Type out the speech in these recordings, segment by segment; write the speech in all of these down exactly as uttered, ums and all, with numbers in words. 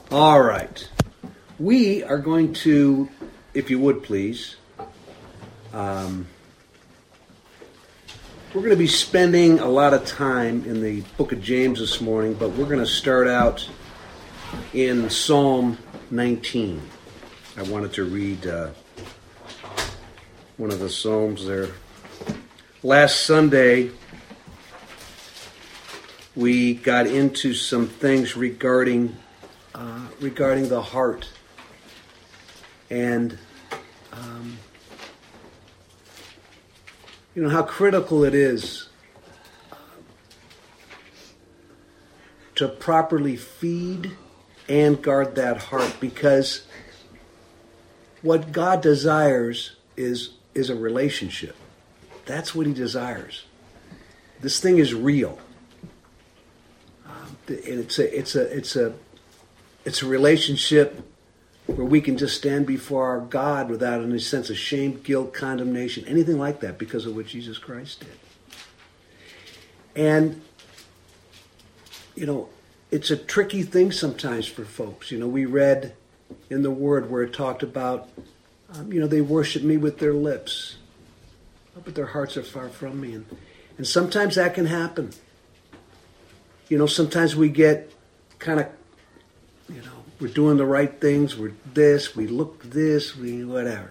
All right. We are going to, if you would please, um, we're going to be spending a lot of time in the book of James this morning, but we're going to start out in Psalm nineteen. I wanted to read uh, one of the Psalms there. Last Sunday, we got into some things regarding uh, regarding the heart. And, um, you know, how critical it is uh, to properly feed and guard that heart, because what God desires is, is a relationship. That's what he desires. This thing is real. Um, it's a, it's a, it's a, it's a relationship where we can just stand before our God without any sense of shame, guilt, condemnation, anything like that, because of what Jesus Christ did. And, you know, it's a tricky thing sometimes for folks. You know, we read in the Word where it talked about, um, you know, they worship me with their lips, but their hearts are far from me. And, and sometimes that can happen. You know, sometimes we get kind of, you know, we're doing the right things, we're this, we look this, we whatever.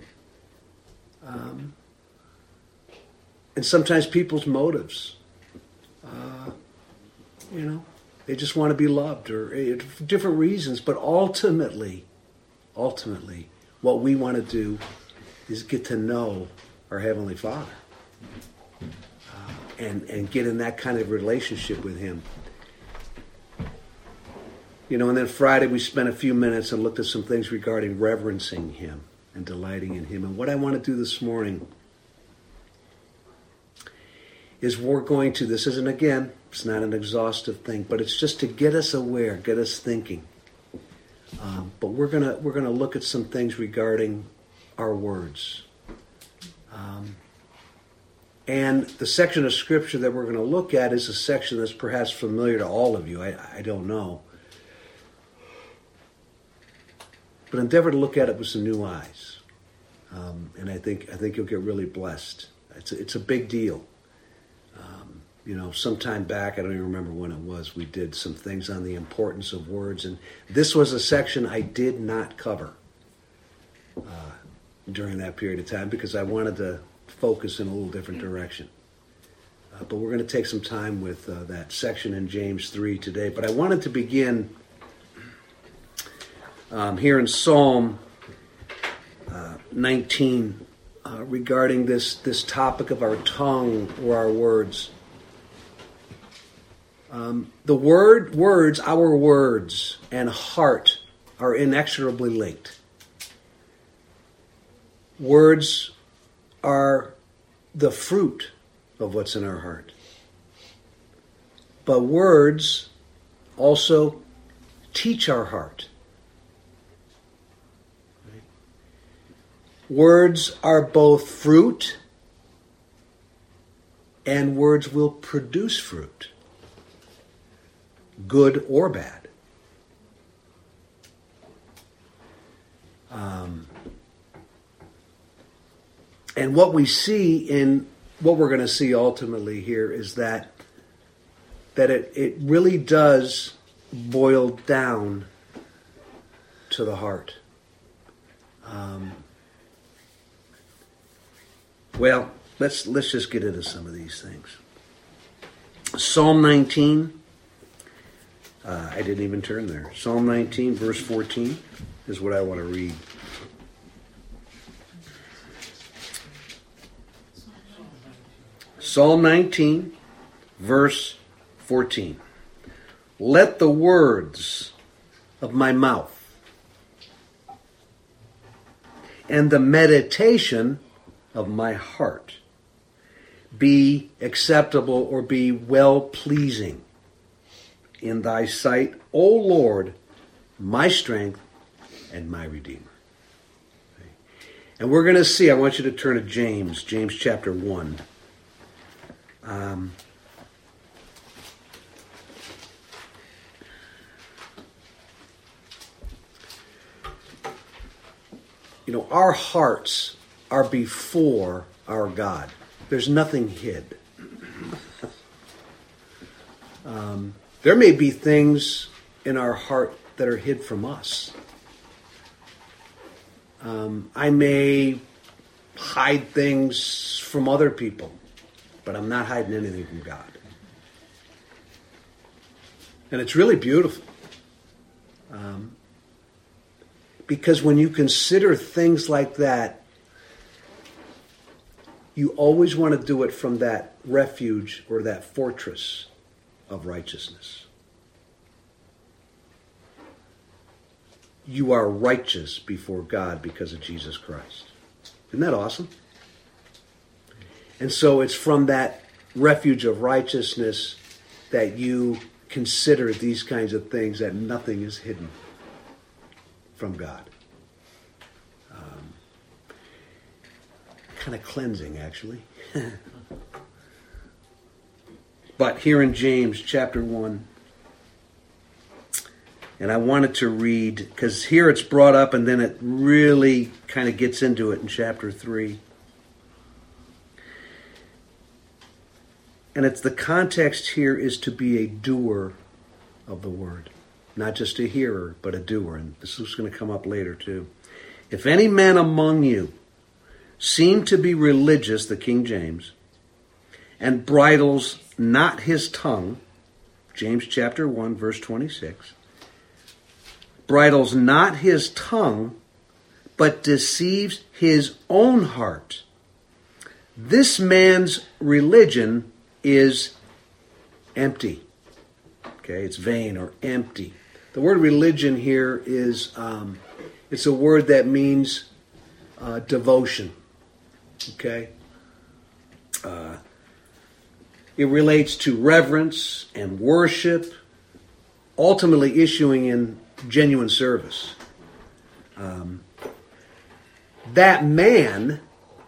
Um, and sometimes people's motives, uh, you know, they just want to be loved, or uh, for different reasons. But ultimately, ultimately, what we want to do is get to know our Heavenly Father uh, and, and get in that kind of relationship with Him. You know, and then Friday we spent a few minutes and looked at some things regarding reverencing Him and delighting in Him. And what I want to do this morning is we're going to, this isn't, again, it's not an exhaustive thing, but it's just to get us aware, get us thinking. Um, but we're gonna we're gonna look at some things regarding our words. Um, and the section of Scripture that we're going to look at is a section that's perhaps familiar to all of you. I, I don't know. But endeavor to look at it with some new eyes, um, and I think I think you'll get really blessed. It's a, it's a big deal. Um, you know, some time back, I don't even remember when it was, we did some things on the importance of words, and this was a section I did not cover uh, during that period of time because I wanted to focus in a little different direction. Uh, but we're going to take some time with uh, that section in James three today. But I wanted to begin Um, here in Psalm uh, nineteen, uh, regarding this, this topic of our tongue or our words. Um, the word, words, our words and heart are inexorably linked. Words are the fruit of what's in our heart. But words also teach our heart. Words are both fruit, and words will produce fruit, good or bad. Um, and what we see in, what we're going to see ultimately here is that, that it, it really does boil down to the heart. Um, Well, let's let's just get into some of these things. Psalm nineteen, uh, I didn't even turn there. Psalm nineteen, verse fourteen is what I want to read. Psalm nineteen, verse fourteen. Let the words of my mouth and the meditation of my heart be acceptable, or be well-pleasing in thy sight, O Lord, my strength and my Redeemer. Okay. And we're going to see, I want you to turn to James, James chapter one. Um, you know, our hearts are before our God. There's nothing hid. um, there may be things in our heart that are hid from us. Um, I may hide things from other people, but I'm not hiding anything from God. And it's really beautiful. Um, because when you consider things like that, you always want to do it from that refuge or that fortress of righteousness. You are righteous before God because of Jesus Christ. Isn't that awesome? And so it's from that refuge of righteousness that you consider these kinds of things, that nothing is hidden from God. Um, kind of cleansing, actually. But here in James chapter one, and I wanted to read, because here it's brought up and then it really kind of gets into it in chapter three. And it's the context here is to be a doer of the word. Not just a hearer, but a doer. And this is going to come up later too. If any man among you seem to be religious, the King James, and bridles not his tongue, James chapter one, verse twenty-six, bridles not his tongue, but deceives his own heart, this man's religion is empty. Okay, it's vain or empty. The word religion here is, um, it's a word that means uh, devotion. Okay? Uh, it relates to reverence and worship, ultimately issuing in genuine service. Um, that man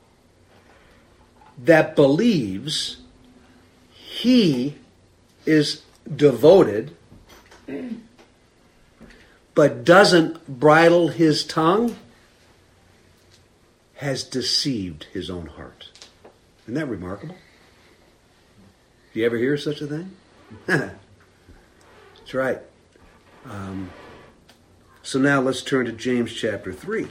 that believes he is devoted, but doesn't bridle his tongue, has deceived his own heart. Isn't that remarkable? Do you ever hear such a thing? That's right. Um, so now let's turn to James chapter three.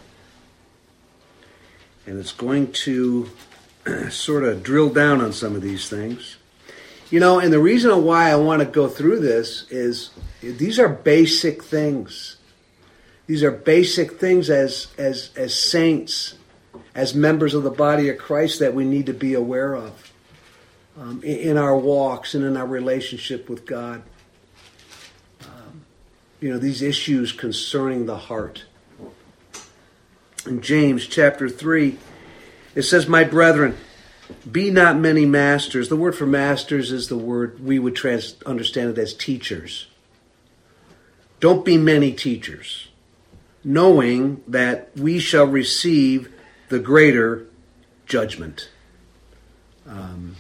And it's going to sort of drill down on some of these things. You know, and the reason why I want to go through this is these are basic things. These are basic things as as as saints, as members of the body of Christ that we need to be aware of um, in, in our walks and in our relationship with God. Um, you know, these issues concerning the heart. In James chapter three, it says, "My brethren, be not many masters." The word for masters is the word we would trans- understand it as teachers. Don't be many teachers, knowing that we shall receive the greater judgment. Um,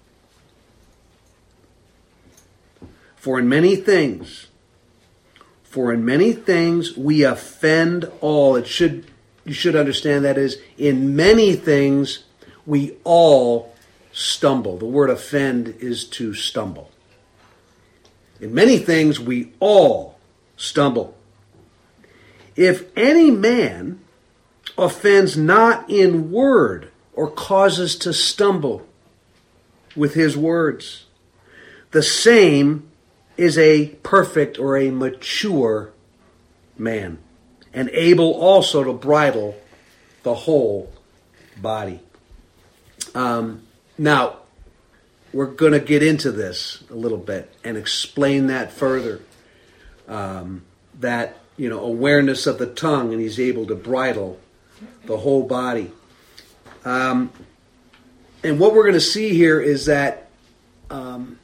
for in many things, for in many things we offend all. It should you should understand that is, in many things we all stumble. The word offend is to stumble. In many things we all stumble. If any man offends not in word or causes to stumble with his words, the same is a perfect or a mature man, and able also to bridle the whole body. Um, now, we're going to get into this a little bit and explain that further. Um, that, you know, awareness of the tongue, and he's able to bridle the whole body. Um, and what we're going to see here is that um,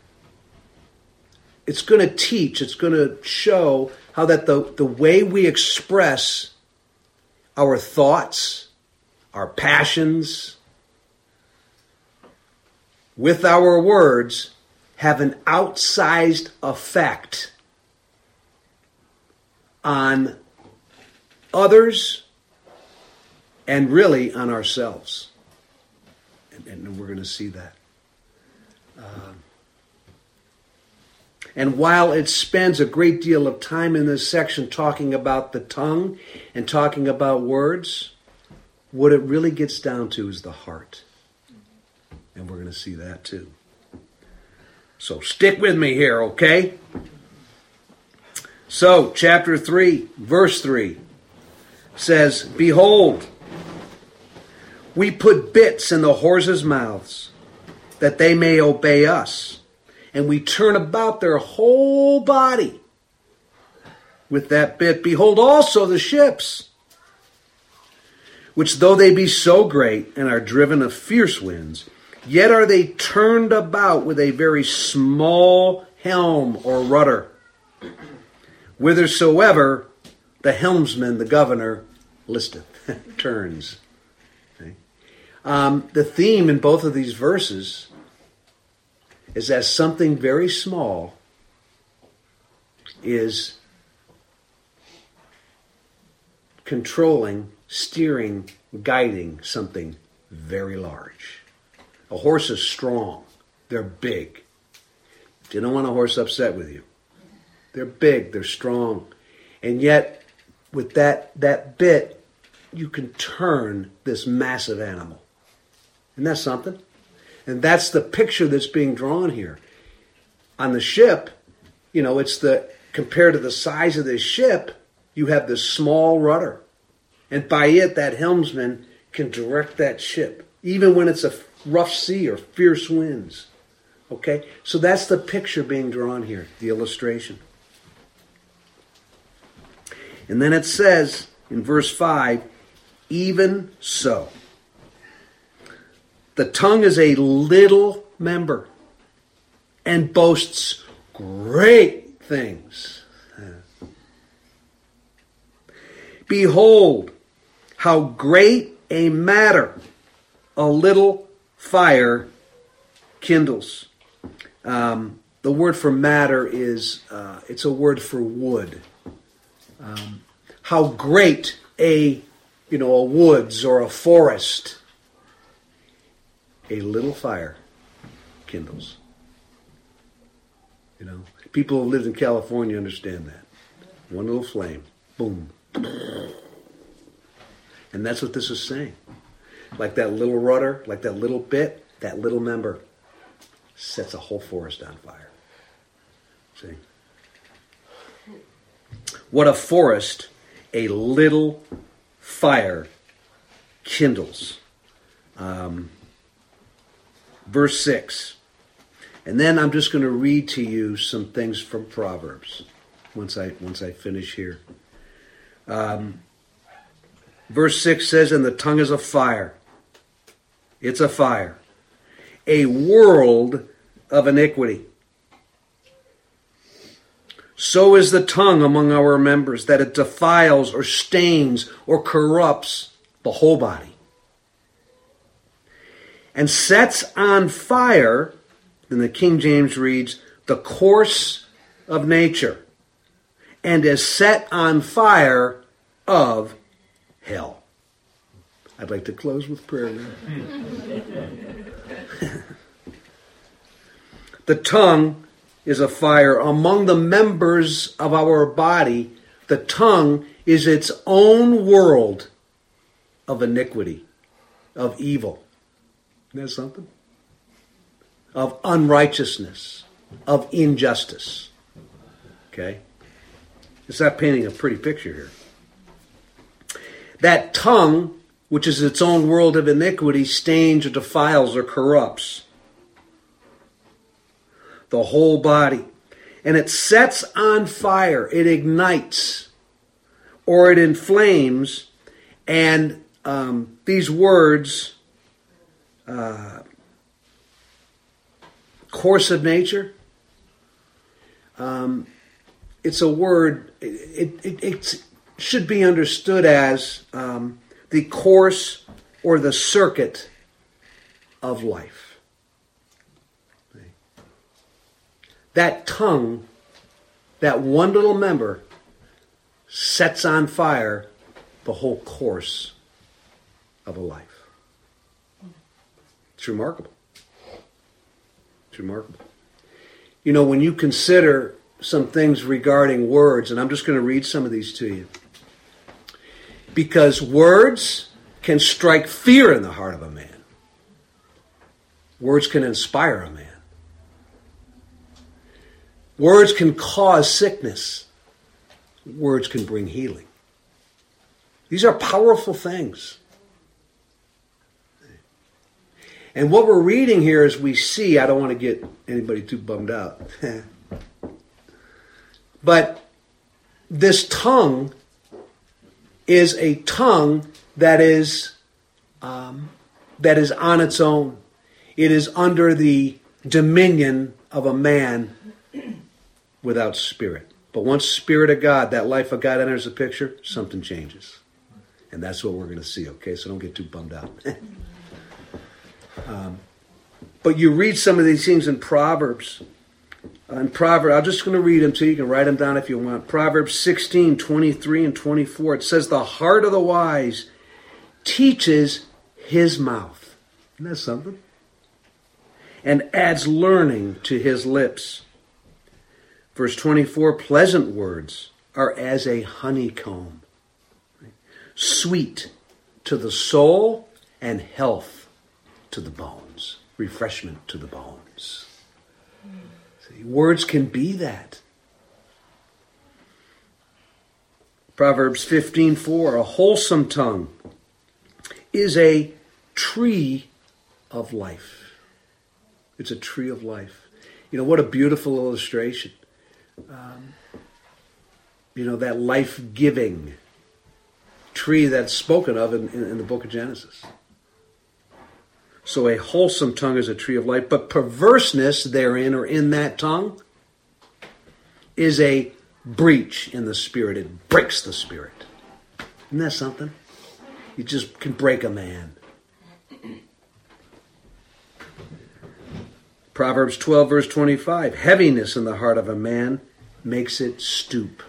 it's going to teach, it's going to show how that the, the way we express our thoughts, our passions, with our words, have an outsized effect on others and really on ourselves. And, and we're going to see that. Um, and while it spends a great deal of time in this section talking about the tongue and talking about words, what it really gets down to is the heart. And we're going to see that too. So stick with me here, okay? So, chapter three, verse three says, "Behold, we put bits in the horses' mouths, that they may obey us. And we turn about their whole body with that bit. Behold also the ships, which though they be so great and are driven of fierce winds, yet are they turned about with a very small helm or rudder, whithersoever the helmsman, the governor, listeth," turns. Okay. Um, the theme in both of these verses is that something very small is controlling, steering, guiding something very large. A horse is strong. They're big. You don't want a horse upset with you. They're big. They're strong. And yet, with that, that bit, you can turn this massive animal. Isn't that something? And that's the picture that's being drawn here. On the ship, you know, it's the, compared to the size of this ship, you have this small rudder. And by it, that helmsman can direct that ship, even when it's a rough sea or fierce winds. Okay? So that's the picture being drawn here, the illustration. And then it says in verse five, "Even so." The tongue is a little member and boasts great things. Behold, how great a matter a little fire kindles. Um, the word for matter is, uh, it's a word for wood. Um, how great a, you know, a woods or a forest, a little fire kindles. You know, people who lived in California understand that. One little flame, boom. And that's what this is saying. Like that little rudder, like that little bit, that little member sets a whole forest on fire. See? What a forest a little fire kindles. Um, verse six. And then I'm just going to read to you some things from Proverbs once I once I finish here. Um, verse six says, "And the tongue is a fire." It's a fire. A world of iniquity. So is the tongue among our members, that it defiles or stains or corrupts the whole body. And sets on fire, and the King James reads, the course of nature, and is set on fire of hell. I'd like to close with prayer now. The tongue is a fire. Among the members of our body, the tongue is its own world of iniquity, of evil. Isn't that something? Of unrighteousness, of injustice. Okay? It's not painting a pretty picture here. That tongue, which is its own world of iniquity, stains or defiles or corrupts the whole body. And it sets on fire, it ignites, or it inflames. And um, these words, uh, course of nature, um, it's a word, it, it, it should be understood as um, the course or the circuit of life. That tongue, that one little member, sets on fire the whole course of a life. It's remarkable. It's remarkable. You know, when you consider some things regarding words, and I'm just going to read some of these to you, because words can strike fear in the heart of a man. Words can inspire a man. Words can cause sickness. Words can bring healing. These are powerful things. And what we're reading here is we see, I don't want to get anybody too bummed out, but this tongue is a tongue that is um, that is on its own. It is under the dominion of a man without spirit. But once Spirit of God, that life of God enters the picture, something changes. And that's what we're going to see, okay? So don't get too bummed out. um, but you read some of these things in Proverbs. In Proverbs, I'm just going to read them to you. You can write them down if you want. Proverbs sixteen, twenty-three and twenty-four. It says, the heart of the wise teaches his mouth. Isn't that something? And adds learning to his lips. Verse twenty-four, pleasant words are as a honeycomb, sweet to the soul and health to the bones, refreshment to the bones. See, words can be that. Proverbs fifteen four, a wholesome tongue is a tree of life. It's a tree of life. You know, what a beautiful illustration. Um, you know, that life-giving tree that's spoken of in, in, in the book of Genesis. So a wholesome tongue is a tree of life, but perverseness therein or in that tongue is a breach in the spirit. It breaks the spirit. Isn't that something? You just can break a man. Proverbs twelve, verse twenty-five. Heaviness in the heart of a man makes it stoop.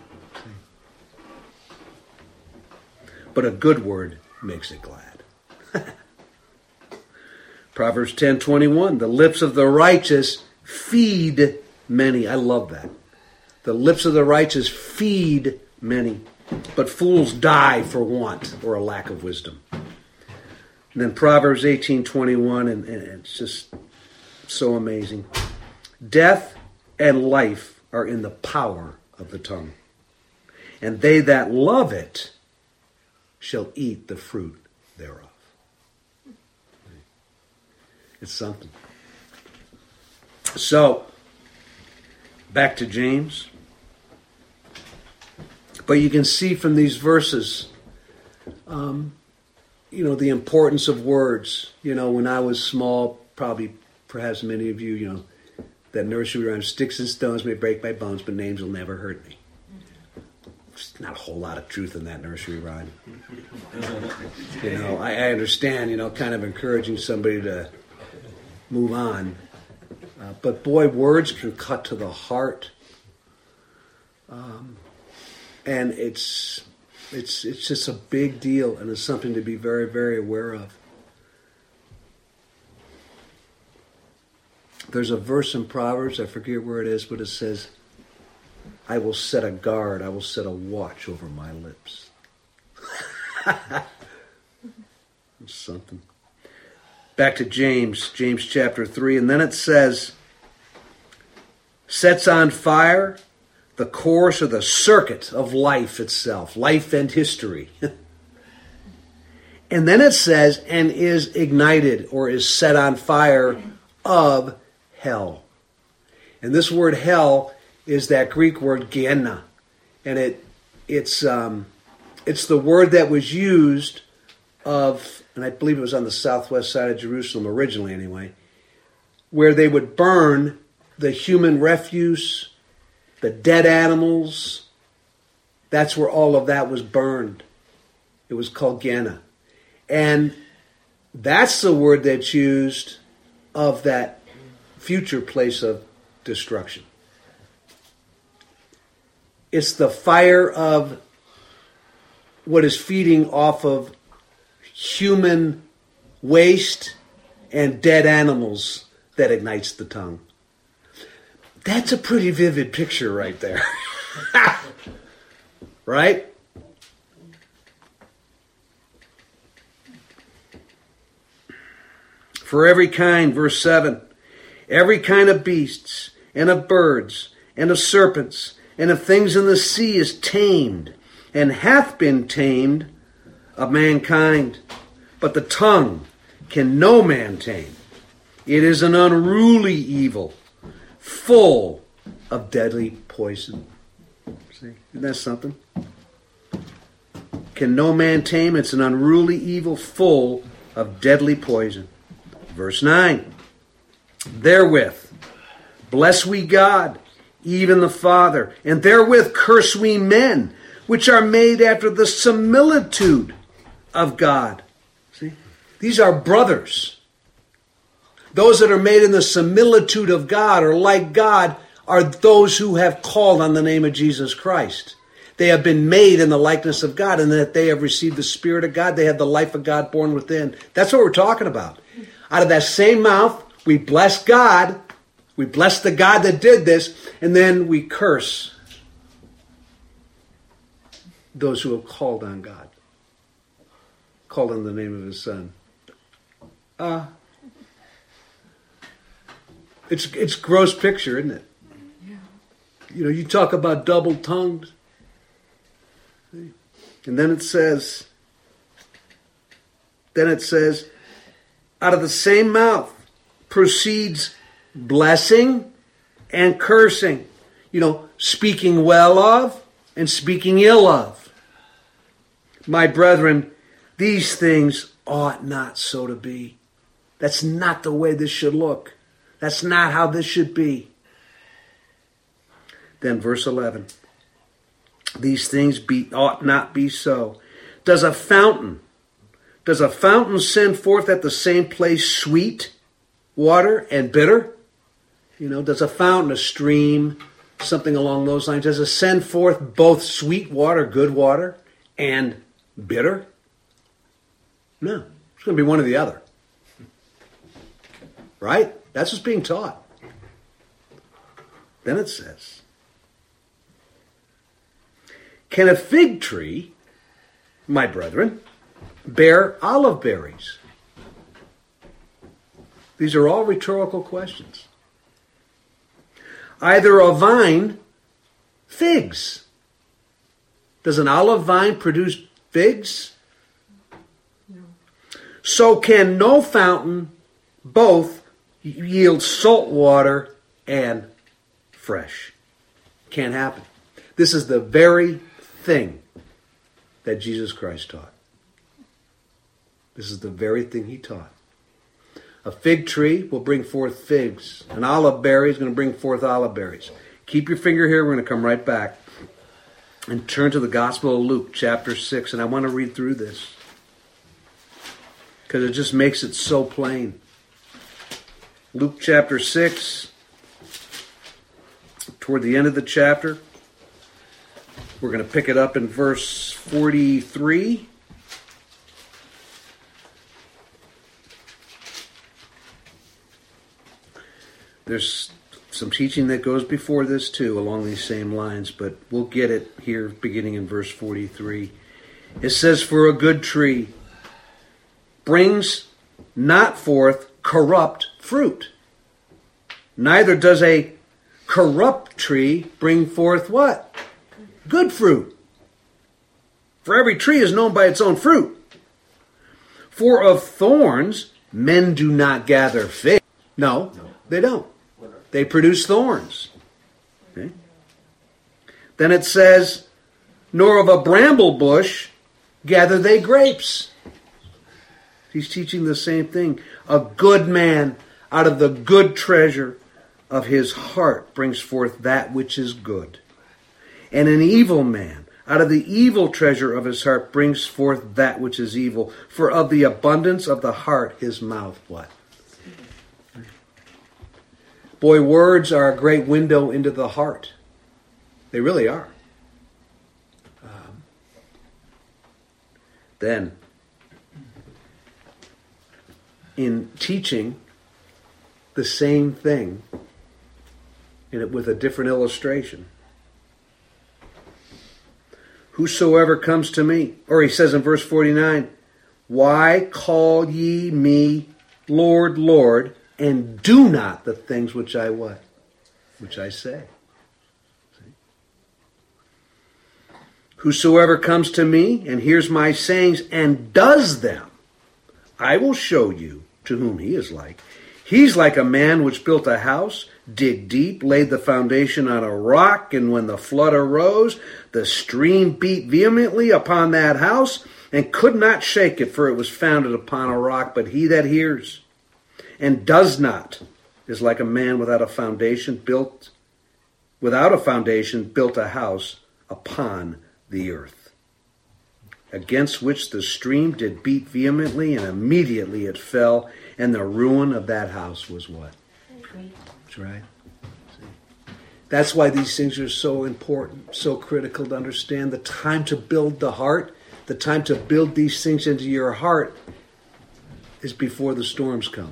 But a good word makes it glad. Proverbs ten, twenty-one. The lips of the righteous feed many. I love that. The lips of the righteous feed many, but fools die for want or a lack of wisdom. And then Proverbs eighteen, twenty-one, and, and it's just so amazing. Death and life are in the power of the tongue, and they that love it shall eat the fruit thereof. It's something. So, back to James. But you can see from these verses, um, you know, the importance of words. You know, when I was small, probably, perhaps many of you, you know, that nursery rhyme, sticks and stones may break my bones, but names will never hurt me. There's not a whole lot of truth in that nursery rhyme. You know, I, I understand, you know, kind of encouraging somebody to move on. Uh, but boy, words can cut to the heart. Um, and it's it's it's just a big deal, and it's something to be very, very aware of. There's a verse in Proverbs, I forget where it is, but it says, I will set a guard, I will set a watch over my lips. It's something. Back to James, James chapter three, and then it says, sets on fire the course or the circuit of life itself, life and history. And then it says, and is ignited or is set on fire of hell. And this word hell is that Greek word Gehenna. And it it's um, it's the word that was used of, and I believe it was on the southwest side of Jerusalem originally anyway, where they would burn the human refuse, the dead animals. That's where all of that was burned. It was called Gehenna. And that's the word that's used of that future place of destruction. It's the fire of what is feeding off of human waste and dead animals that ignites the tongue. That's a pretty vivid picture right there. Right? For every kind, verse seven, every kind of beasts and of birds and of serpents and of things in the sea is tamed and hath been tamed of mankind. But the tongue can no man tame. It is an unruly evil, full of deadly poison. See, isn't that something? Can no man tame? It's an unruly evil, full of deadly poison. Verse nine. Therewith bless we God, even the Father, and therewith curse we men, which are made after the similitude of God. See? These are brothers. Those that are made in the similitude of God or like God are those who have called on the name of Jesus Christ. They have been made in the likeness of God, and that they have received the Spirit of God. They have the life of God born within. That's what we're talking about. Out of that same mouth, we bless God. We bless the God that did this, and then we curse those who have called on God, called on the name of His Son. Uh, it's it's a gross picture, isn't it? Yeah. You know, you talk about double-tongued. And then it says, then it says, out of the same mouth proceeds blessing and cursing. You know, speaking well of and speaking ill of. My brethren, these things ought not so to be. That's not the way this should look. That's not how this should be. Then verse eleven. These things be, ought not be so. Does a fountain, does a fountain send forth at the same place sweet water and bitter? You know, does a fountain, a stream, something along those lines, does it send forth both sweet water, good water, and bitter? No. It's going to be one or the other. Right? That's what's being taught. Then it says, can a fig tree, my brethren, bear olive berries? These are all rhetorical questions. Either a vine, figs. Does an olive vine produce figs? No. So can no fountain both yield salt water and fresh. Can't happen. This is the very thing that Jesus Christ taught. This is the very thing He taught. A fig tree will bring forth figs. An olive berry is going to bring forth olive berries. Keep your finger here. We're going to come right back and turn to the Gospel of Luke, chapter six. And I want to read through this because it just makes it so plain. Luke chapter six, toward the end of the chapter. We're going to pick it up in verse forty-three. There's some teaching that goes before this too, along these same lines, but we'll get it here beginning in verse forty-three. It says, for a good tree brings not forth corrupt fruit, neither does a corrupt tree bring forth what? Good fruit. For every tree is known by its own fruit. For of thorns men do not gather figs. No, no, they don't. They produce thorns. Okay. Then it says, nor of a bramble bush gather they grapes. He's teaching the same thing. A good man out of the good treasure of his heart brings forth that which is good. And an evil man out of the evil treasure of his heart brings forth that which is evil. For of the abundance of the heart his mouth what? Boy, words are a great window into the heart. They really are. Um, then, in teaching the same thing in it with a different illustration. Whosoever comes to me, or he says in verse forty-nine, why call ye me Lord, Lord, and do not the things which I what? Which I say. See? Whosoever comes to me and hears my sayings and does them, I will show you to whom he is like. He's like a man which built a house, dig deep, laid the foundation on a rock, and when the flood arose, the stream beat vehemently upon that house, and could not shake it, for it was founded upon a rock. But he that hears and does not is like a man without a foundation, built without a foundation, built a house upon the earth, against which the stream did beat vehemently, and immediately it fell, and the ruin of that house was what? That's right. See? That's why these things are so important, so critical to understand. The time to build the heart, the time to build these things into your heart is before the storms come.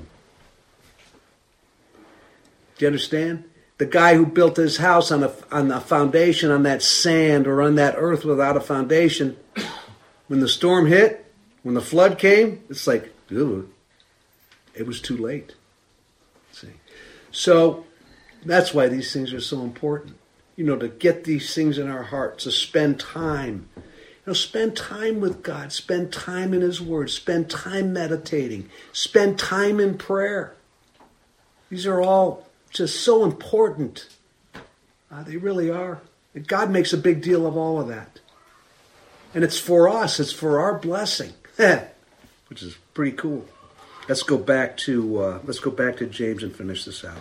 Do you understand? The guy who built his house on a, on a foundation, on that sand or on that earth without a foundation, when the storm hit, when the flood came, it's like, ooh, it was too late. See? So that's why these things are so important. You know, to get these things in our hearts, to spend time. You know, spend time with God. Spend time in His Word. Spend time meditating. Spend time in prayer. These are all just so important. Uh, they really are. And God makes a big deal of all of that. And it's for us. It's for our blessing, which is pretty cool. Let's go back to uh, let's go back to James and finish this out.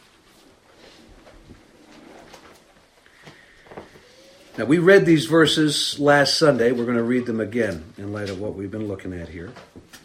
Now, we read these verses last Sunday. We're going to read them again in light of what we've been looking at here.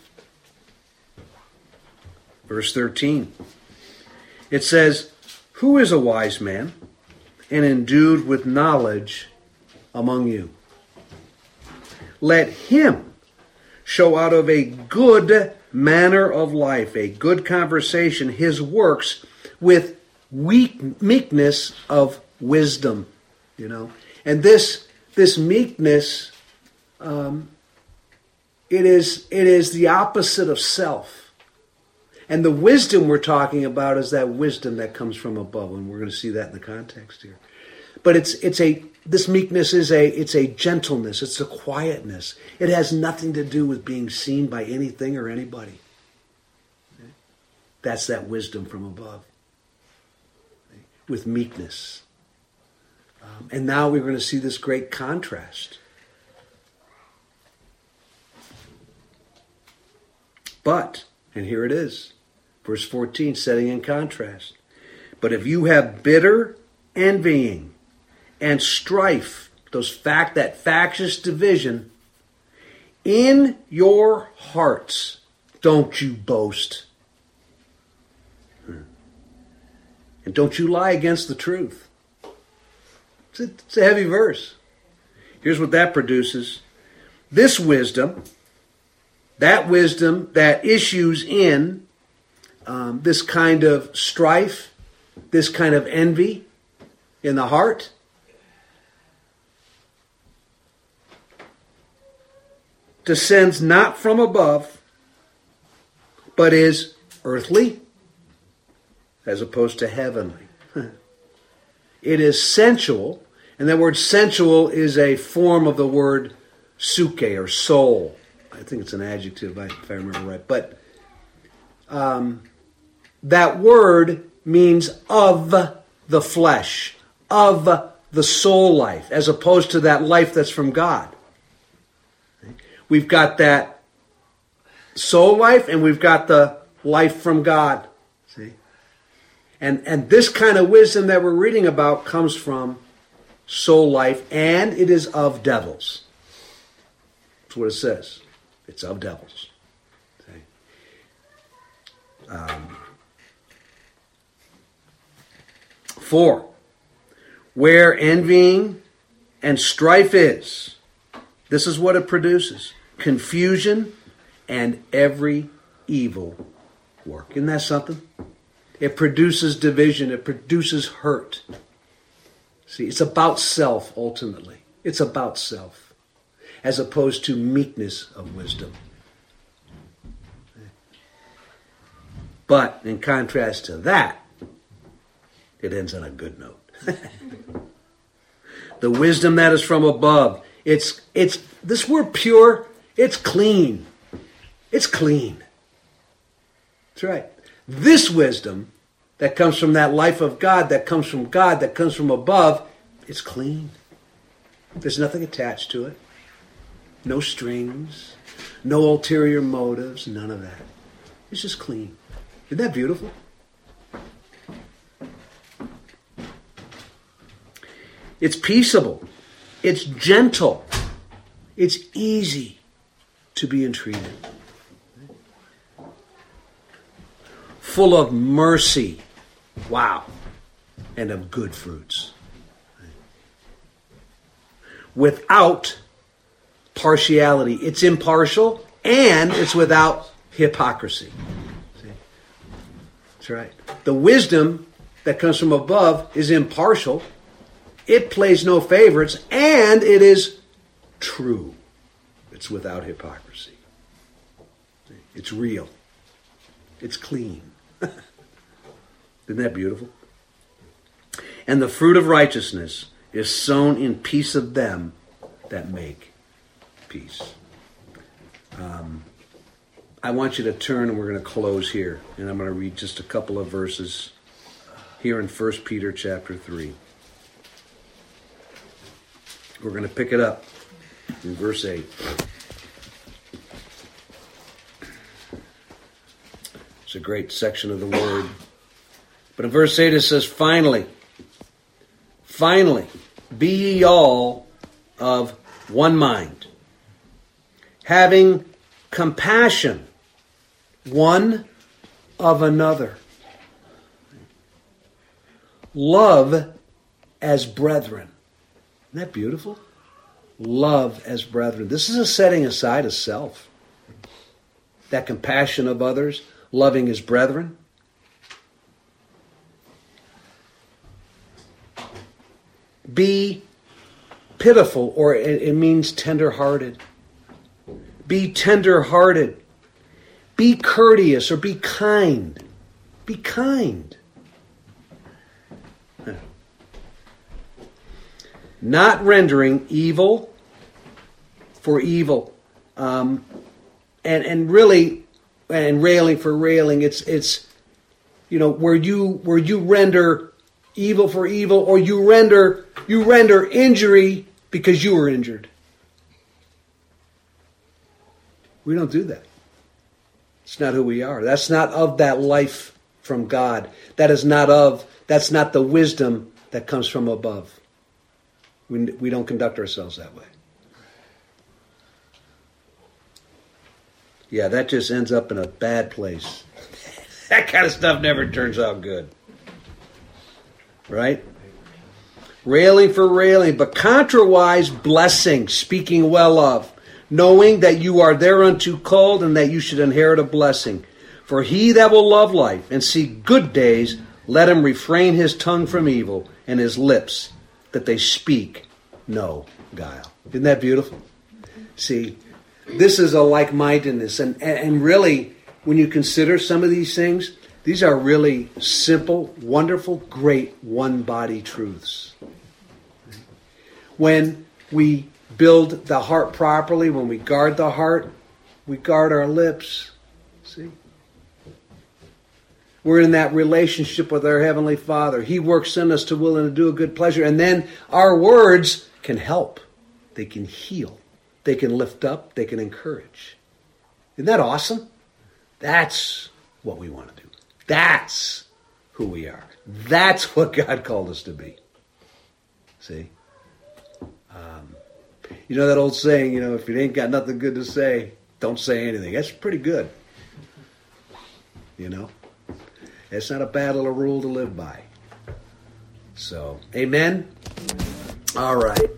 Verse thirteen. It says, who is a wise man and endued with knowledge among you? Let him show out of a good manner of life, a good conversation, his works with weak, meekness of wisdom. You know, and this this meekness, um, it is it is the opposite of self. And the wisdom we're talking about is that wisdom that comes from above, and we're going to see that in the context here. But it's it's a this meekness is a it's a gentleness, it's a quietness. It has nothing to do with being seen by anything or anybody. That's that wisdom from above, with meekness. Um, and now we're going to see this great contrast. But, and here it is, verse fourteen, setting in contrast. But if you have bitter envying and strife, those fact that factious division in your hearts, don't you boast. And don't you lie against the truth. It's a, it's a heavy verse. Here's what that produces. This wisdom, that wisdom that issues in um, this kind of strife, this kind of envy in the heart, descends not from above, but is earthly, as opposed to heavenly. It is sensual, and that word sensual is a form of the word suke, or soul. I think it's an adjective, if I remember right. But um, that word means of the flesh, of the soul life, as opposed to that life that's from God. We've got that soul life, and we've got the life from God. See? And, and this kind of wisdom that we're reading about comes from soul life, and it is of devils. That's what it says. It's of devils. See? Um, four, where envying and strife is, this is what it produces: confusion and every evil work. Isn't that something? It produces division. It produces hurt. See, it's about self, ultimately. It's about self, as opposed to meekness of wisdom. But in contrast to that, it ends on a good note. The wisdom that is from above. It's, it's, this word pure, it's clean. It's clean. That's right. This wisdom that comes from that life of God, that comes from God, that comes from above, it's clean. There's nothing attached to it. No strings, no ulterior motives, none of that. It's just clean. Isn't that beautiful? It's peaceable. It's gentle. It's easy to be entreated. Full of mercy. Wow. And of good fruits. Without partiality. It's impartial and it's without hypocrisy. See? That's right. The wisdom that comes from above is impartial. It plays no favorites, and it is true. It's without hypocrisy. It's real. It's clean. Isn't that beautiful? And the fruit of righteousness is sown in peace of them that make peace. Um, I want you to turn, and we're going to close here, and I'm going to read just a couple of verses here in First Peter chapter three. We're going to pick it up in verse eight. It's a great section of the word. But in verse eight it says, Finally, finally, be ye all of one mind, having compassion one of another. Love as brethren. Isn't that beautiful? Love as brethren. This is a setting aside of self. That compassion of others, loving his brethren. Be pitiful, or it, it means tender-hearted. Be tender-hearted. Be courteous, or be kind. Be kind. Not rendering evil for evil, um, and and really, and railing for railing. It's it's, you know, where you where you render evil for evil, or you render you render injury because you were injured. We don't do that. It's not who we are. That's not of that life from God. That is not of. That's not the wisdom that comes from above. We, we don't conduct ourselves that way. Yeah, that just ends up in a bad place. That kind of stuff never turns out good. Right? Railing for railing, but contrawise blessing, speaking well of, knowing that you are thereunto called and that you should inherit a blessing. For he that will love life and see good days, let him refrain his tongue from evil and his lips that they speak no guile. Isn't that beautiful? See, this is a like-mindedness. And, and really, when you consider some of these things, these are really simple, wonderful, great one-body truths. When we build the heart properly, when we guard the heart, we guard our lips. See? We're in that relationship with our Heavenly Father. He works in us to will and to do a good pleasure. And then our words can help. They can heal. They can lift up. They can encourage. Isn't that awesome? That's what we want to do. That's who we are. That's what God called us to be. See? Um, you know that old saying, you know, if you ain't got nothing good to say, don't say anything. That's pretty good. You know? It's not a bad little rule to live by. So, amen? All right.